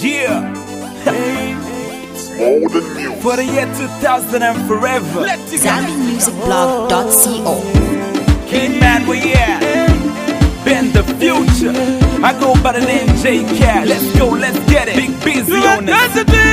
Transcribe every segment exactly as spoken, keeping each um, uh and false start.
Yeah. More than music. For the year two thousand and forever. Zambi Music Blog dot co. King man, we yeah. Been the future. I go by the name J Cat. Let's go, let's get it. Big busy on it.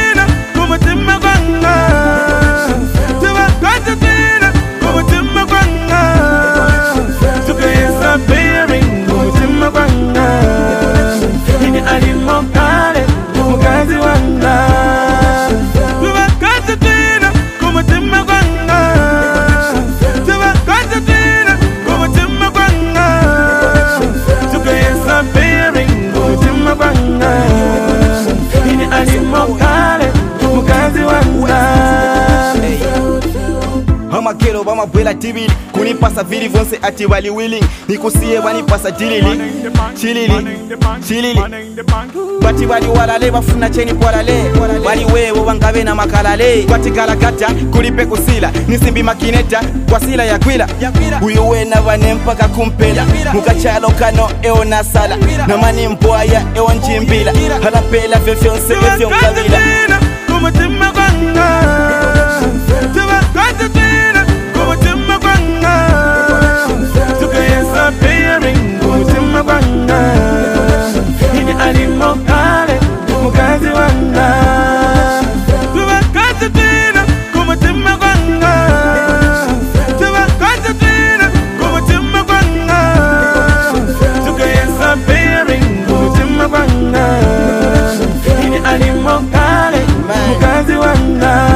Ghetto bama bwela tibili kunipasa vili vonse ati wali willing nikusiye wanipasa dilili chilili chilili bati wali walale bafuna cheni polale wali wewo wangabe na makalale bati kalakata kulipe kusila nisimbi makineta kwa sila ya kwila uyu wena wane mpaka kumpela mukachalo kano eo na sala na mani mpoaya eo njimbila halapela vefyonse vefyon kabila kumatima kwanga tuba kazatina kumatima kwanga tukayesa peyering kumatima kwanga ini alimo kale mukazi wanga tuba kazatina kumatima kwanga tuba kazatina kumatima kwanga tukayesa peyering kumatima kwanga ini alimo kale mukazi wanga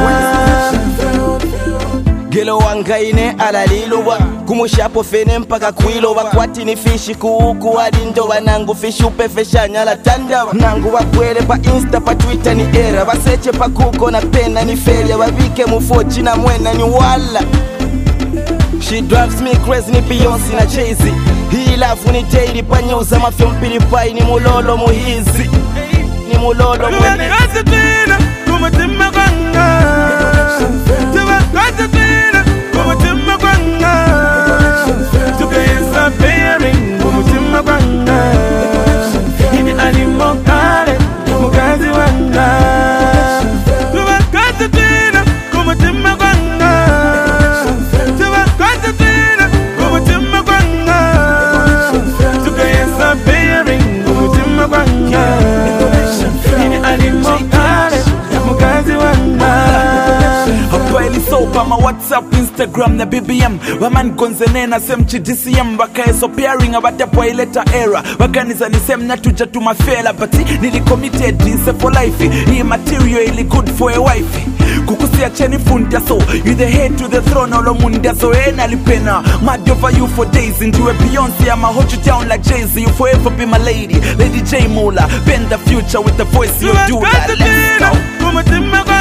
Gelo wangaine alaliluwa kumushapo fene mpaka kuilowa kwati ni fishi kuuku walindowa nangu fishi upefeshanya la tandawa nangu wakwele pa insta pa twitter ni era baseche pa kuko na pena ni feria wabike mufochi na mwena ni wala She drives me crazy ni Beyonce na Jay-Z hii lafu ni daily panyoza mafyo mpili pai ni mulolo muhizi ni mulolo mwene kumatima kwanga tuba kazatina kumatima kwanga tukayesa peyering kumatima kwanga ini alimo kale mukazi wanga tuba kazatina kumatima kwanga tuba kazatina kumatima kwanga tukayesa peyering kumatima kwanga ini alimo kale mukazi wanga Hapaili sopa ma WhatsApp, Instagram na B B M Waman gonzene na sem chi D C M Waka eso pairing abata po ileta era Waganiza ni sem na tuja tumafela Bati nili committed inse for life Hii material ili good for a wife Kukusia cheni fundia so You the head to the throne olo mundia so Ena lipena Mad over you for days Into a Beyonce I'ma hold you down like Jay-Z You forever be my lady Lady J Mola Bend the future with the voice you do that Let's go